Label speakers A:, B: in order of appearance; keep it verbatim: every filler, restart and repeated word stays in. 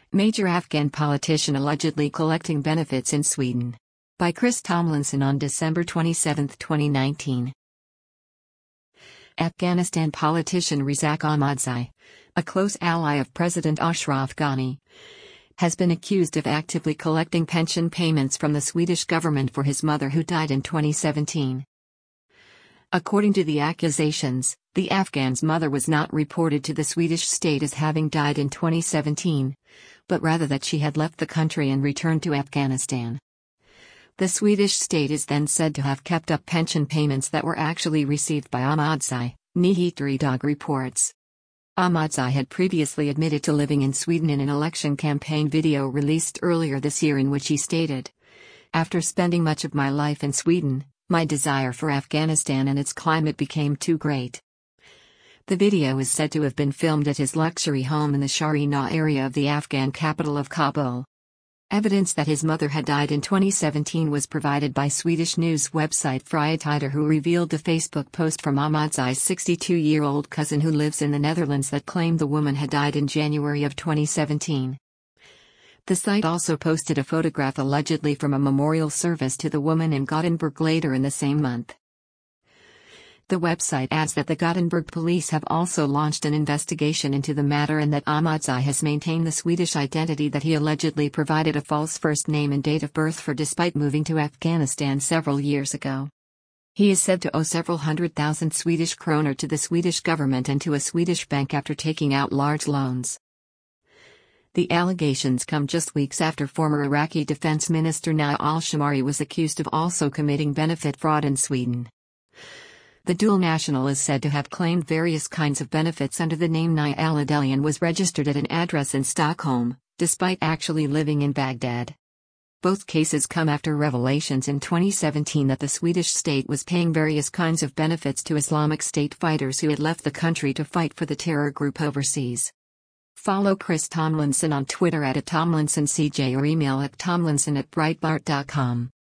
A: Major Afghan politician allegedly collecting benefits in Sweden. By Chris Tomlinson on December twenty-seventh, twenty nineteen. Afghanistan politician Razak Ahmadzai, a close ally of President Ashraf Ghani, has been accused of actively collecting pension payments from the Swedish government for his mother who died in twenty seventeen. According to the accusations, the Afghan's mother was not reported to the Swedish state as having died in twenty seventeen, but rather that she had left the country and returned to Afghanistan. The Swedish state is then said to have kept up pension payments that were actually received by Ahmadzai, Nyheterna reports. Ahmadzai had previously admitted to living in Sweden in an election campaign video released earlier this year in which he stated, "After spending much of my life in Sweden, my desire for Afghanistan and its climate became too great." The video is said to have been filmed at his luxury home in the Shahrina area of the Afghan capital of Kabul. Evidence that his mother had died in twenty seventeen was provided by Swedish news website Fritiden, who revealed the Facebook post from Ahmadzai's sixty-two-year-old cousin who lives in the Netherlands that claimed the woman had died in January of twenty seventeen. The site also posted a photograph allegedly from a memorial service to the woman in Gothenburg later in the same month. The website adds that the Gothenburg police have also launched an investigation into the matter and that Ahmadzai has maintained the Swedish identity that he allegedly provided a false first name and date of birth for despite moving to Afghanistan several years ago. He is said to owe several hundred thousand Swedish kronor to the Swedish government and to a Swedish bank after taking out large loans. The allegations come just weeks after former Iraqi Defense Minister Naim al-Shammari was accused of also committing benefit fraud in Sweden. The dual national is said to have claimed various kinds of benefits under the name Naim al-Adeli and was registered at an address in Stockholm, despite actually living in Baghdad. Both cases come after revelations in twenty seventeen that the Swedish state was paying various kinds of benefits to Islamic State fighters who had left the country to fight for the terror group overseas. Follow Chris Tomlinson on Twitter at Tomlinson C J or email at tomlinson at breitbart dot com.